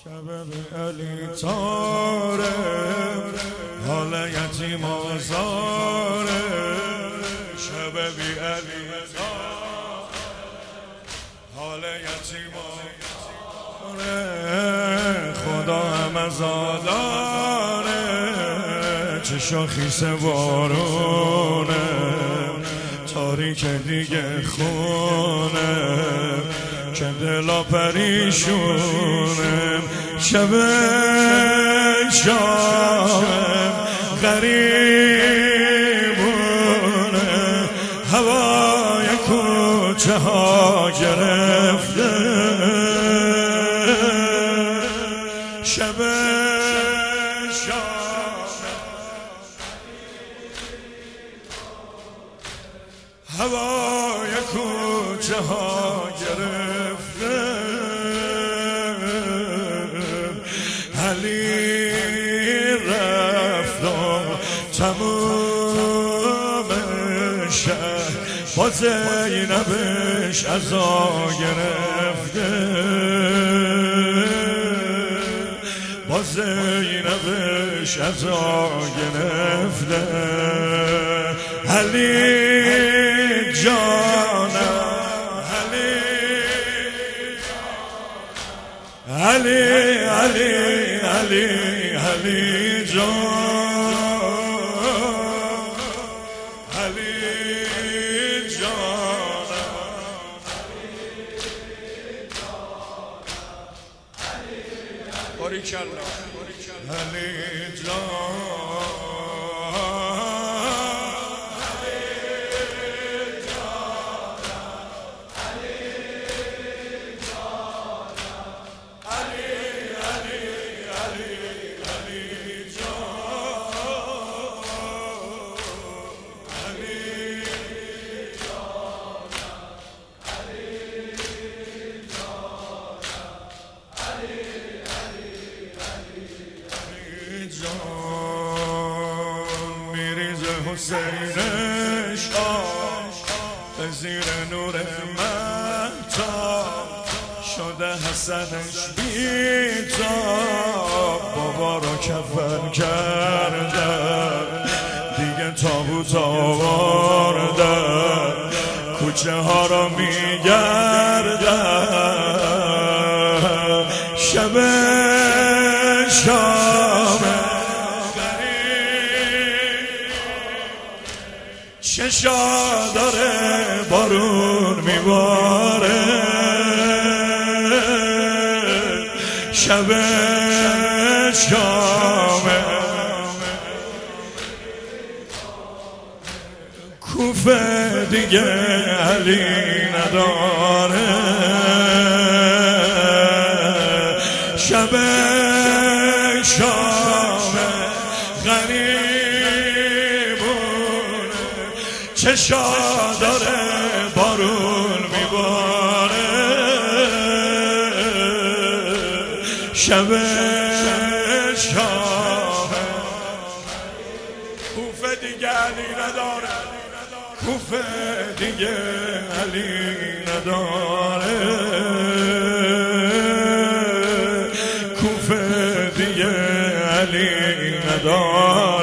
شب به علی تاره حال یتیم آزاره شب بی علی تاره حال یتیم آزاره خدا هم ازاداره چشا خیس وارونه تاریک دیگه خونه که دلا پریشونه شب شام غریبونه هوای کوچه ها گرفته شب شام هوای کوچه ها گرفته علی رفت و تموم شهر با زینبش عزا گرفته با زینبش عزا گرفته علی جانم علی علی علی علی جان علی جانم باریکالله علی جان حسینش به زیر نور مهتاب شده حسنش بی‌تاب بابا رو کفن کردن دیگه تابوت آوردن کوچه ها رو میگردن شب شام چشا داره بارون میباره شب شامه کوفه دیگه علی نداره شب شامه چشا داره بارون میباره شب شام کوفه دیگه علی نداره کوفه دیگه علی نداره کوفه دیگه علی نداره